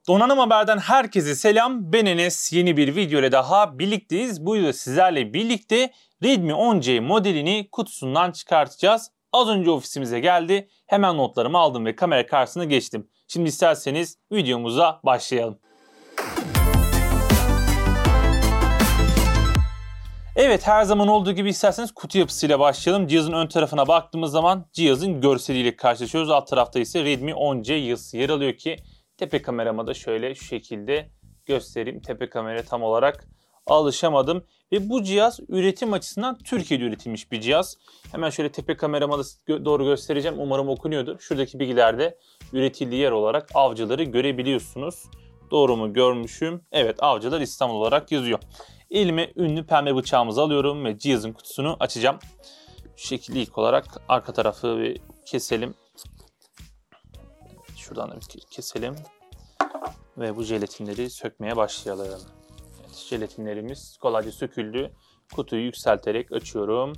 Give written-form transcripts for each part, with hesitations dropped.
Donanım Haber'den herkese selam. Ben Enes. Yeni bir video ile daha birlikteyiz. Bu videoda sizlerle birlikte Redmi 10C modelini kutusundan çıkartacağız. Az önce ofisimize geldi. Hemen notlarımı aldım ve kamera karşısına geçtim. Şimdi isterseniz videomuza başlayalım. Evet, her zaman olduğu gibi isterseniz kutu yapısıyla başlayalım. Cihazın ön tarafına baktığımız zaman cihazın görseliyle karşılaşıyoruz. Alt tarafta ise Redmi 10C yazısı yer alıyor ki tepe kamerama da şöyle şu şekilde göstereyim. Tepe kameraya tam olarak alışamadım. Ve bu cihaz üretim açısından Türkiye'de üretilmiş bir cihaz. Hemen şöyle tepe kamerama da doğru göstereceğim. Umarım okunuyordur. Şuradaki bilgilerde üretildiği yer olarak Avcılar'ı görebiliyorsunuz. Doğru mu görmüşüm? Evet, Avcılar İstanbul olarak yazıyor. Elime ünlü pembe bıçağımızı alıyorum ve cihazın kutusunu açacağım. Şu şekilde ilk olarak arka tarafı bir keselim. Şuradan da bir keselim. Ve bu jelatinleri sökmeye başlayalım. Evet, jelatinlerimiz kolayca söküldü. Kutuyu yükselterek açıyorum.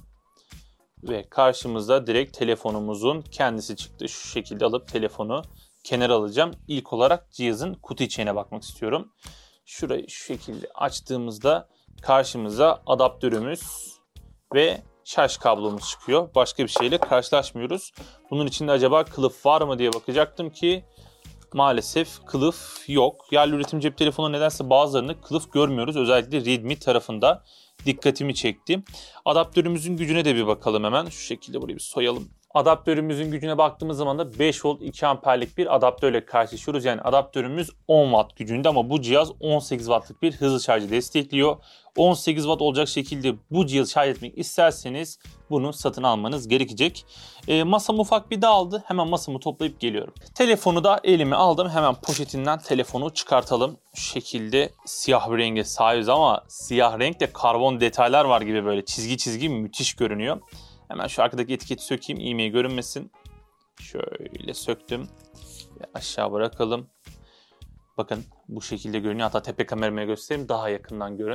Ve karşımıza direkt telefonumuzun kendisi çıktı. Şu şekilde alıp telefonu kenara alacağım. İlk olarak cihazın kutu içine bakmak istiyorum. Şurayı şu şekilde açtığımızda karşımıza adaptörümüz ve şarj kablomuz çıkıyor. Başka bir şeyle karşılaşmıyoruz. Bunun içinde acaba kılıf var mı diye bakacaktım ki maalesef kılıf yok. Yerli üretim cep telefonu nedense bazılarını kılıf görmüyoruz. Özellikle Redmi tarafında dikkatimi çekti. Adaptörümüzün gücüne de bir bakalım hemen. Şu şekilde burayı bir soyalım. Adaptörümüzün gücüne baktığımız zaman da 5 volt 2 amperlik bir adaptörle karşılaşıyoruz. Yani adaptörümüz 10 watt gücünde ama bu cihaz 18 wattlık bir hızlı şarjı destekliyor. 18 watt olacak şekilde bu cihazı şarj etmek isterseniz bunu satın almanız gerekecek. Masam ufak bir dağıldı. Hemen masamı toplayıp geliyorum. Telefonu da elime aldım. Hemen poşetinden telefonu çıkartalım. Şu şekilde siyah bir renge sahibiz ama siyah renkte karbon detaylar var gibi böyle çizgi çizgi müthiş görünüyor. Hemen şu arkadaki etiketi sökeyim, iğmeye görünmesin. Şöyle söktüm ve aşağı bırakalım. Bakın bu şekilde görünüyor. Hatta tepe kameramaya göstereyim, daha yakından görün.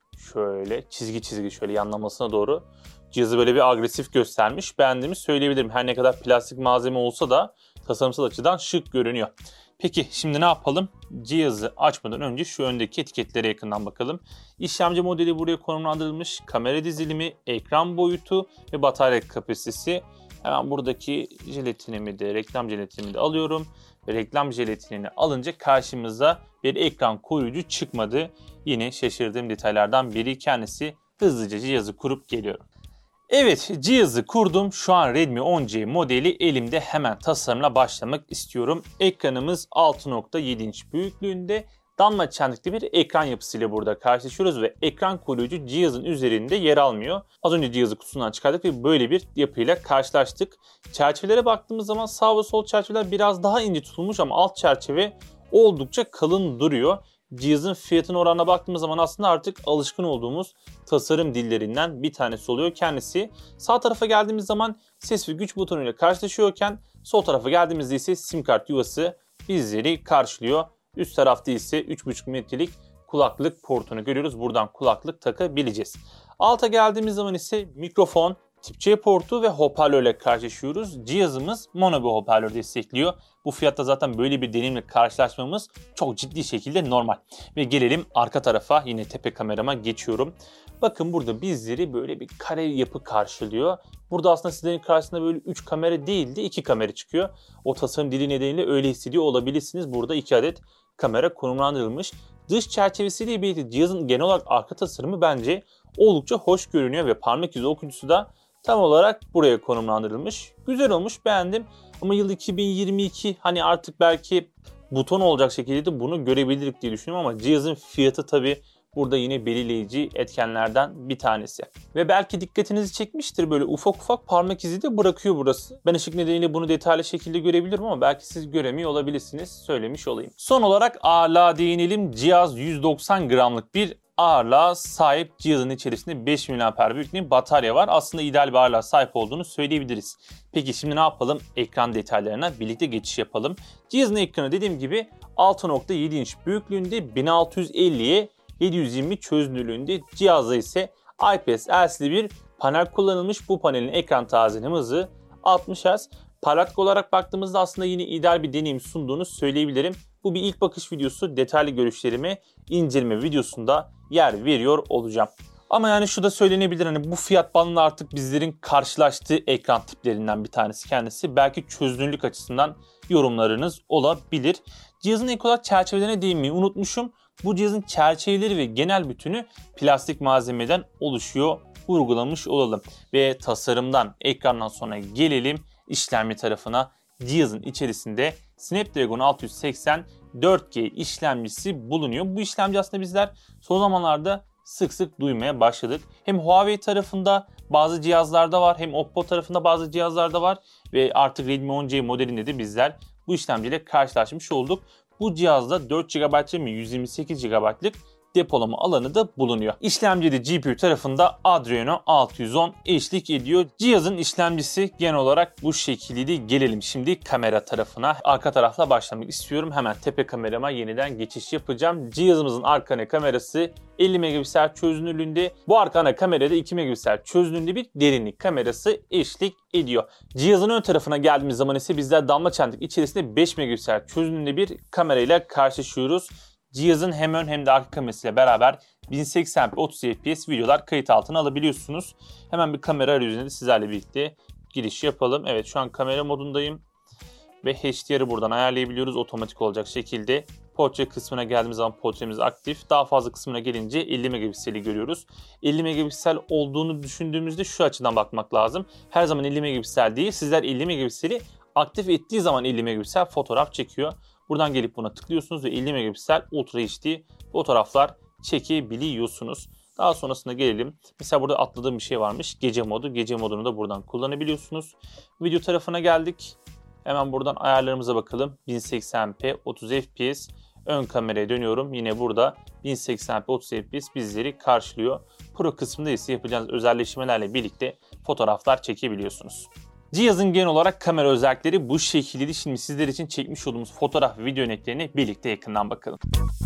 Şöyle çizgi çizgi şöyle yanlamasına doğru. Cihazı böyle bir agresif göstermiş. Beğendiğimi söyleyebilirim. Her ne kadar plastik malzeme olsa da tasarımsal açıdan şık görünüyor. Peki şimdi ne yapalım? Cihazı açmadan önce şu öndeki etiketlere yakından bakalım. İşlemci modeli buraya konumlandırılmış. Kamera dizilimi, ekran boyutu ve batarya kapasitesi. Hemen buradaki jelatinimi de, reklam jelatinimi de alıyorum. Ve reklam jelatinini alınca karşımıza bir ekran koruyucu çıkmadı. Yine şaşırdığım detaylardan biri kendisi. Hızlıca cihazı kurup geliyorum. Evet, cihazı kurdum. Şu an Redmi 10C modeli elimde, hemen tasarımla başlamak istiyorum. Ekranımız 6.7 inç büyüklüğünde damla çentikli bir ekran yapısıyla burada karşılaşıyoruz ve ekran koruyucu cihazın üzerinde yer almıyor. Az önce cihazı kutusundan çıkardık ve böyle bir yapıyla karşılaştık. Çerçevelere baktığımız zaman sağ ve sol çerçeveler biraz daha ince tutulmuş ama alt çerçeve oldukça kalın duruyor. Cihazın fiyatına oranına baktığımız zaman aslında artık alışkın olduğumuz tasarım dillerinden bir tanesi oluyor kendisi. Sağ tarafa geldiğimiz zaman ses ve güç butonuyla karşılaşıyorken sol tarafa geldiğimizde ise sim kart yuvası bizleri karşılıyor. Üst tarafta ise 3.5 metrelik kulaklık portunu görüyoruz. Buradan kulaklık takabileceğiz. Alta geldiğimiz zaman ise mikrofon, Tip C portu ve hoparlörle karşılaşıyoruz. Cihazımız mono bir hoparlör destekliyor. Bu fiyatta zaten böyle bir deneyimle karşılaşmamız çok ciddi şekilde normal. Ve gelelim arka tarafa, yine tepe kamerama geçiyorum. Bakın burada bizleri böyle bir kare yapı karşılıyor. Burada aslında sizlerin karşısında böyle 3 kamera değil de 2 kamera çıkıyor. O tasarım dili nedeniyle öyle hissediyor olabilirsiniz. Burada 2 adet kamera konumlandırılmış. Dış çerçevesiyle birlikte cihazın genel olarak arka tasarımı bence oldukça hoş görünüyor ve parmak izi okuyucusu da tam olarak buraya konumlandırılmış. Güzel olmuş, beğendim. Ama yıl 2022, hani artık belki buton olacak şekilde de bunu görebilirdik diye düşünüyorum ama cihazın fiyatı tabii burada yine belirleyici etkenlerden bir tanesi. Ve belki dikkatinizi çekmiştir, böyle ufak ufak parmak izi de bırakıyor burası. Ben ışık nedeniyle bunu detaylı şekilde görebilirim ama belki siz göremiyor olabilirsiniz. Söylemiş olayım. Son olarak ağırlığa değinelim. Cihaz 190 gramlık bir ağırlığa sahip. Cihazın içerisinde 5 mAh büyüklüğünde batarya var. Aslında ideal bir ağırlığa sahip olduğunu söyleyebiliriz. Peki şimdi ne yapalım? Ekran detaylarına birlikte geçiş yapalım. Cihazın ekranı dediğim gibi 6.7 inç büyüklüğünde, 1650'ye 720 çözünürlüğünde. Cihazda ise IPS LCD bir panel kullanılmış. Bu panelin ekran tazeleme hızı 60 Hz. Parlaklık olarak baktığımızda aslında yine ideal bir deneyim sunduğunu söyleyebilirim. Bu bir ilk bakış videosu. Detaylı görüşlerimi inceleme videosunda yer veriyor olacağım. Ama yani şu da söylenebilir, hani bu fiyat bandında artık bizlerin karşılaştığı ekran tiplerinden bir tanesi kendisi. Belki çözünürlük açısından yorumlarınız olabilir. Cihazın ek olarak çerçevelerine değinmeyi unutmuşum. Bu cihazın çerçeveleri ve genel bütünü plastik malzemeden oluşuyor. Vurgulamış olalım. Ve tasarımdan, ekrandan sonra gelelim işlemci tarafına. Cihazın içerisinde Snapdragon 680 4G işlemcisi bulunuyor. Bu işlemci aslında bizler son zamanlarda sık sık duymaya başladık. Hem Huawei tarafında bazı cihazlarda var, hem Oppo tarafında bazı cihazlarda var ve artık Redmi 10C modelinde de bizler bu işlemciyle karşılaşmış olduk. Bu cihazda 4 GB ve 128 GB'lık depolama alanı da bulunuyor. İşlemcide GPU tarafında Adreno 610 eşlik ediyor. Cihazın işlemcisi genel olarak bu şekilde. Gelelim şimdi kamera tarafına. Arka tarafla başlamak istiyorum. Hemen tepe kamerama yeniden geçiş yapacağım. Cihazımızın arka ana kamerası 50 megapiksel çözünürlüğünde. Bu arka ana kamerada 2 megapiksel çözünürlüğünde bir derinlik kamerası eşlik ediyor. Cihazın ön tarafına geldiğimiz zaman ise bizler damla çentik içerisinde 5 megapiksel çözünürlüğünde bir kamerayla karşılaşıyoruz. Cihazın hem ön hem de arka kamerasıyla beraber 1080p 30 fps videolar kayıt altına alabiliyorsunuz. Hemen bir kamera arayüzüne de sizlerle birlikte giriş yapalım. Evet, şu an kamera modundayım ve HDR'ı buradan ayarlayabiliyoruz otomatik olacak şekilde. Portre kısmına geldiğimiz zaman portremiz aktif. Daha fazla kısmına gelince 50 megapikseli görüyoruz. 50 megapiksel olduğunu düşündüğümüzde şu açıdan bakmak lazım. Her zaman 50 megapiksel değil. Sizler 50 megapikseli aktif ettiği zaman 50 megapiksel fotoğraf çekiyor. Buradan gelip buna tıklıyorsunuz ve 50 megapiksel Ultra HD fotoğraflar çekebiliyorsunuz. Daha sonrasında gelelim. Mesela burada atladığım bir şey varmış. Gece modu. Gece modunu da buradan kullanabiliyorsunuz. Video tarafına geldik. Hemen buradan ayarlarımıza bakalım. 1080p 30 fps. Ön kameraya dönüyorum. Yine burada 1080p 30 fps bizleri karşılıyor. Pro kısmında ise yapacağınız özelleşmelerle birlikte fotoğraflar çekebiliyorsunuz. Cihazın genel olarak kamera özellikleri bu şekilde. Şimdi sizler için çekmiş olduğumuz fotoğraf ve video örneklerini birlikte yakından bakalım.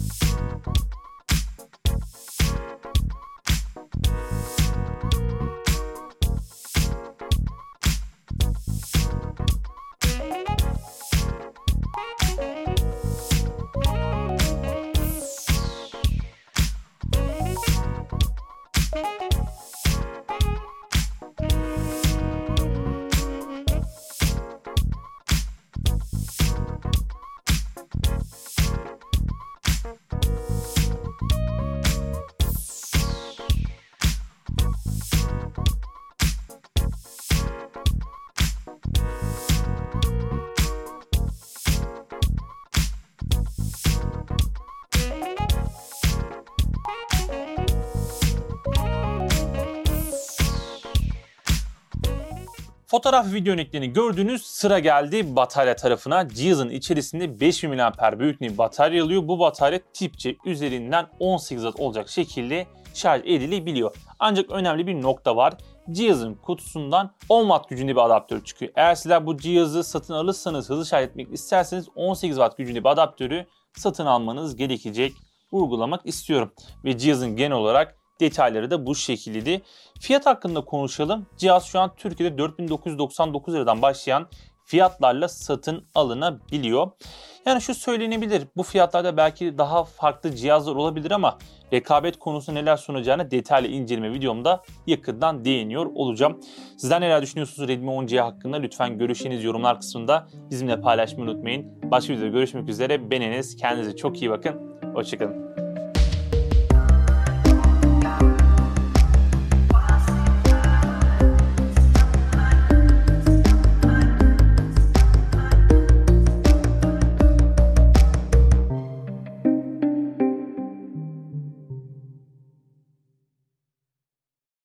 Fotoğraf video örneklerini gördüğünüz sıra geldi batarya tarafına. Cihazın içerisinde 5000 mAh büyüklüğünde batarya alıyor. Bu batarya tip C üzerinden 18 watt olacak şekilde şarj edilebiliyor. Ancak önemli bir nokta var. Cihazın kutusundan 10 watt gücünde bir adaptör çıkıyor. Eğer sizler bu cihazı satın alırsanız, hızlı şarj etmek isterseniz 18 watt gücünde bir adaptörü satın almanız gerekecek. Vurgulamak istiyorum. Ve cihazın genel olarak detayları da bu şekilde. Fiyat hakkında konuşalım. Cihaz şu an Türkiye'de 4999 liradan başlayan fiyatlarla satın alınabiliyor. Yani şu söylenebilir, bu fiyatlarda belki daha farklı cihazlar olabilir ama rekabet konusu neler sunacağını detaylı inceleme videomda yakından değiniyor olacağım. Sizler neler düşünüyorsunuz Redmi 10C hakkında? Lütfen görüşlerinizi yorumlar kısmında bizimle paylaşmayı unutmayın. Başka videoda görüşmek üzere. Ben Enes. Kendinize çok iyi bakın. Hoşçakalın.